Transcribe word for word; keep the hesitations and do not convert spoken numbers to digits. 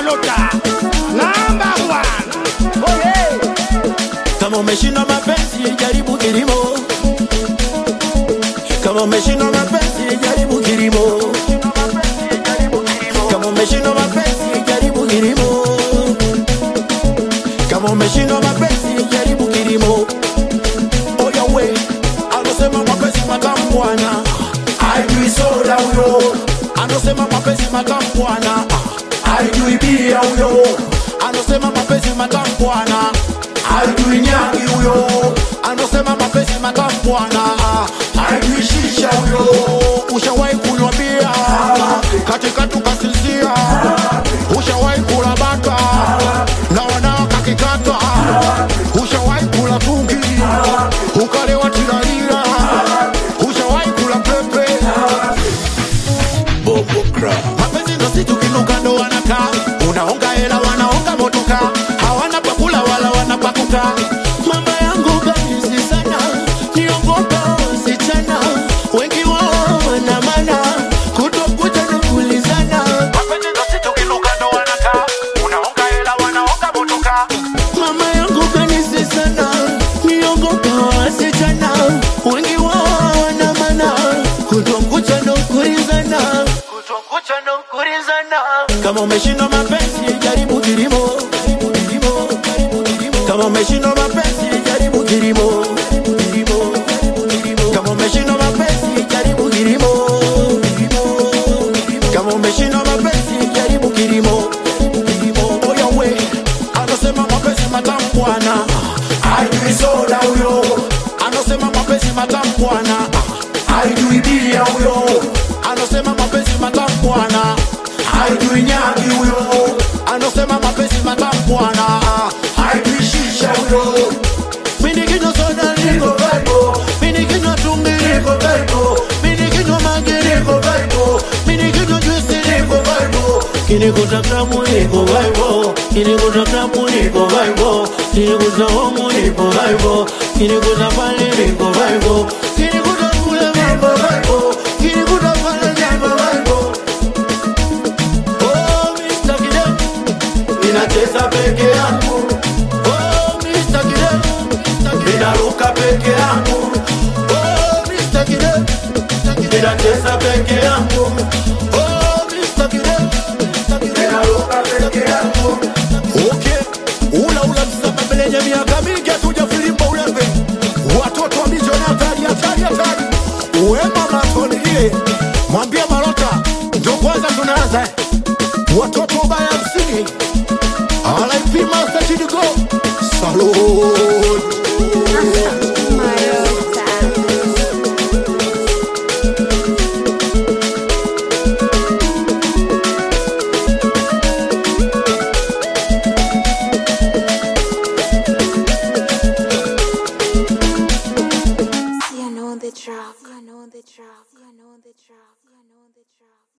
Malota number one. Oh yeah. Kama umeshindwa mapenzi jaribu kilimo. Kama umeshindwa mapenzi jaribu kilimo. Kama umeshindwa mapenzi jaribu kilimo. Kama umeshindwa mapenzi jaribu kilimo. Oya we, anasema mapenzi matamu bwana. Haijui soda huyo. Anasema mapenzi matamu bwana. Haijui bia huyo. Anasema mapenzi matamu bwana. Haijui nyagi huyo. Anasema mapenzi matamu bwana. Haijui shisha huyo. Ushawahi kunywa bia katika tukasizia. Ushawahi kula bata na wanao kakikata. Ushawahi kula tungi ukalewa tirarira. Ushawahi kula pepe Bobo Crab. Mapenzi ndo situ kinuka ndo wanaka. Unaonga hela wanaonga motoka. Hawana pakula wala wanapakuka. Mama yangu kabisi sana. Niongopa wasichana. Wengi wao wana mana. Kutokuja na kulizana. Mapenzi ndo situ kinuka ndo wanaka. Unaonga hela wanaonga motoka. Mama yangu kabisi sana. Niongopa wasichana. Wengi wao wana mana. Kutokuja na kulizana. Kutokuja na kulizana. Kama umeshindwa mapenzi jaribu kilimo. Kama umeshindwa mapenzi jaribu kilimo. Kama umeshindwa mapenzi jaribu kilimo. Kama umeshindwa mapenzi jaribu kilimo. Oya we, anasema mapenzi matamu bwana. Haijui soda huyo. Anasema mapenzi matamu bwana. Haijui bia huyo. Anasema mapenzi matamu bwana. Haijui nyagi huyo. Anasema mapenzi matamu bwana. Haijui shisha huyo. Mini kinywa soda niko vibe. Mini kinywa tungi niko vibe. Mini kinywa mangi niko vibe. Mini kinywa juice niko vibe. Kinikuta klabu niko vibe. Kinikuta klabu niko vibe. Kinikuta homu niko vibe. Kinikuta pale niko vibe. Kinikuta kule mambo vibe. Kinikuta pale jambo vibe. Oh mister Kidem, ninacheza peke yangu. Oh mister Kidem, ninaruka peke yangu. Oh mister Kidem, ninacheza peke yangu. Oh mister Kidem, ninaruka peke yangu. Okay, ula ula msama mbele ya miaka mingi hatuja filimba ulembe. Watoto wa mijoni hatari hatari hatari. Uwe mama tonile, mwambie Malota ndo kwanza tunaanza. Watoto baya msingi R I P Master Chidigo. Salud. You know the drop. You know the drop. You know the drop. You know the drop.